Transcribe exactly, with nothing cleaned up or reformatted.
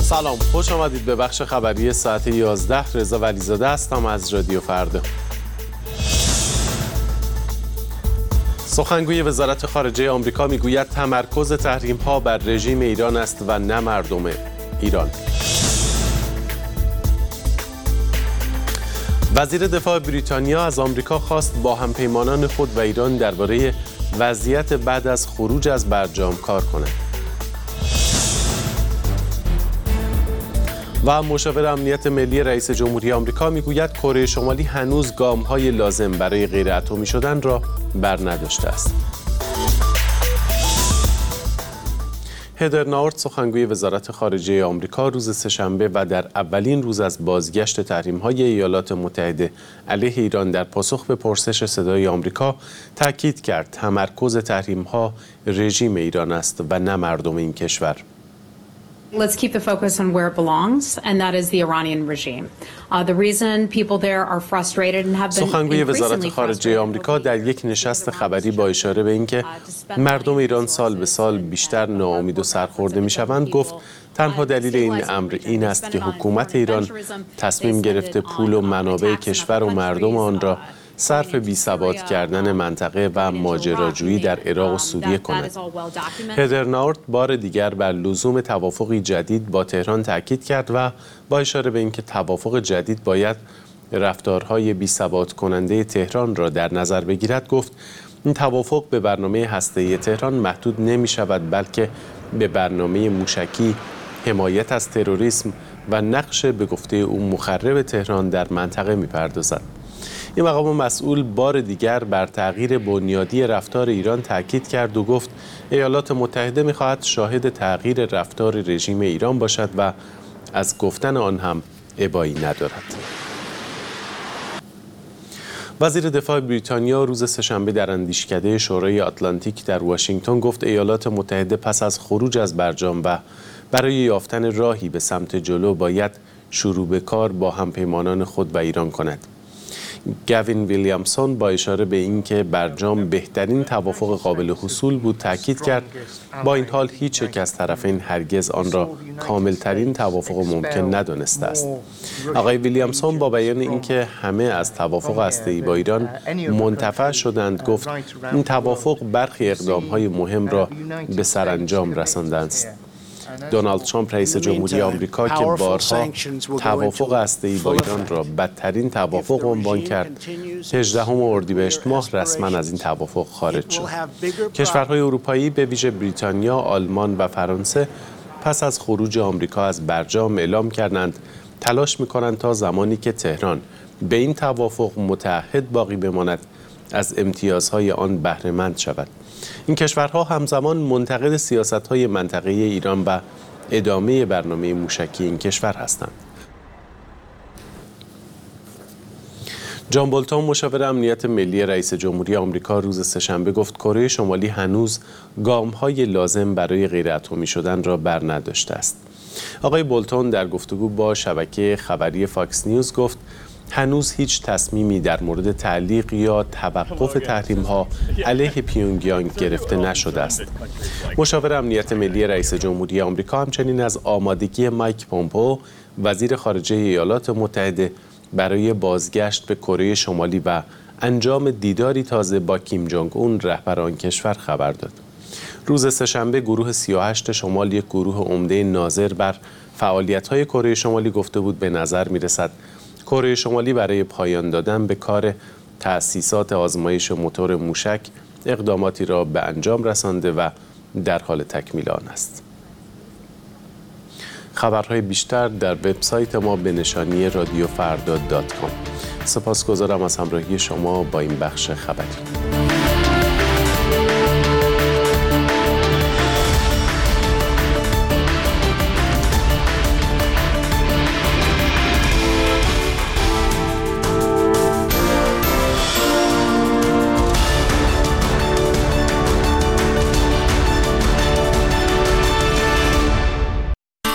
سلام، خوش آمدید به بخش خبری ساعت یازده. رضا ولیزاده هستم از رادیو فردا. سخنگوی وزارت خارجه آمریکا میگوید تمرکز تحریم‌ها بر رژیم ایران است و نه مردم ایران. وزیر دفاع بریتانیا از آمریکا خواست با همپیمانان خود و ایران درباره وضعیت بعد از خروج از برجام کار کند. و مشاور امنیت ملی رئیس جمهوری آمریکا میگوید کره شمالی هنوز گام‌های لازم برای غیر اتمی شدن را برنداشته است. هدر ناورت سخنگوی وزارت خارجه آمریکا روز سه‌شنبه و در اولین روز از بازگشت تحریم‌های ایالات متحده علیه ایران در پاسخ به پرسش صدای آمریکا تاکید کرد تمرکز تحریم‌ها رژیم ایران است و نه مردم این کشور. Let's keep the focus on where it belongs, and that is the Iranian regime. Uh, the reason people there are frustrated and have been سخنگوی وزارت خارجه آمریکا در یک نشست خبری با اشاره به اینکه مردم ایران سال به سال بیشتر ناامید و سرخورده می‌شوند گفت تنها دلیل این امر این است که حکومت ایران تصمیم گرفته پول و منابع کشور و مردم آن را صرف بی‌ثبات کردن منطقه و ماجراجویی در عراق و سوریه کند. هدر ناورت بار دیگر بر لزوم توافقی جدید با تهران تاکید کرد و با اشاره به اینکه توافق جدید باید رفتارهای بی‌ثبات کننده تهران را در نظر بگیرد گفت این توافق به برنامه هسته‌ای تهران محدود نمی شود بلکه به برنامه موشکی، حمایت از تروریسم و نقش به گفته او مخرب تهران در منطقه می پردازد. این مقام مسئول بار دیگر بر تغییر بنیادی رفتار ایران تاکید کرد و گفت ایالات متحده می‌خواهد شاهد تغییر رفتار رژیم ایران باشد و از گفتن آن هم ابایی ندارد. وزیر دفاع بریتانیا روز سه‌شنبه در اندیشکده شورای آتلانتیک در واشنگتن گفت ایالات متحده پس از خروج از برجام و برای یافتن راهی به سمت جلو باید شروع به کار با همپیمانان خود و ایران کند. گوین ویلیامسون با اشاره به اینکه برجام بهترین توافق قابل حصول بود تاکید کرد با این حال هیچ یک از طرفین هرگز آن را کاملترین توافق ممکن ندانسته است. آقای ویلیامسون با بیان اینکه همه از توافق هسته‌ای با ایران منتفع شدند گفت این توافق برخی اقدام‌های مهم را به سرانجام رسانده است. دونالد ترامپ رئیس جمهوری آمریکا که بارها توافق هسته‌ای با ایران را بدترین توافق عنوان کرد، هجدهم اردیبهشت ماه رسما از این توافق خارج شد. کشورهای اروپایی به ویژه بریتانیا، آلمان و فرانسه پس از خروج آمریکا از برجام اعلام کردند تلاش می‌کنند تا زمانی که تهران به این توافق متعهد باقی بماند از امتیازهای آن بهره‌مند شود. این کشورها همزمان منتقد سیاست‌های منطقه‌ای ایران و ادامه برنامه موشکی این کشور هستند. جان بولتون مشاور امنیت ملی رئیس جمهوری آمریکا روز سه‌شنبه گفت کره شمالی هنوز گام‌های لازم برای غیر اتمی شدن را برنداشته است. آقای بولتون در گفتگو با شبکه خبری فاکس نیوز گفت هنوز هیچ تصمیمی در مورد تعلیق یا توقف تحریم‌ها علیه پیونگیانگ گرفته نشده است. مشاور امنیت ملی رئیس جمهوری آمریکا همچنین از آمادگی مایک پومپئو وزیر خارجه ایالات متحده برای بازگشت به کره شمالی و انجام دیداری تازه با کیم جونگ اون رهبر آن کشور خبر داد. روز سه‌شنبه گروه سی و هشت شمال یک گروه عمده ناظر بر فعالیت‌های کره شمالی گفته بود به نظر می‌رسد کره شمالی برای پایان دادن به کار تأسیسات آزمایش موتور موشک اقداماتی را به انجام رسانده و در حال تکمیل آن است. خبرهای بیشتر در وبسایت ما به نشانی رادیو فردا دات کام. سپاسگزارم از همراهی شما با این بخش خبری.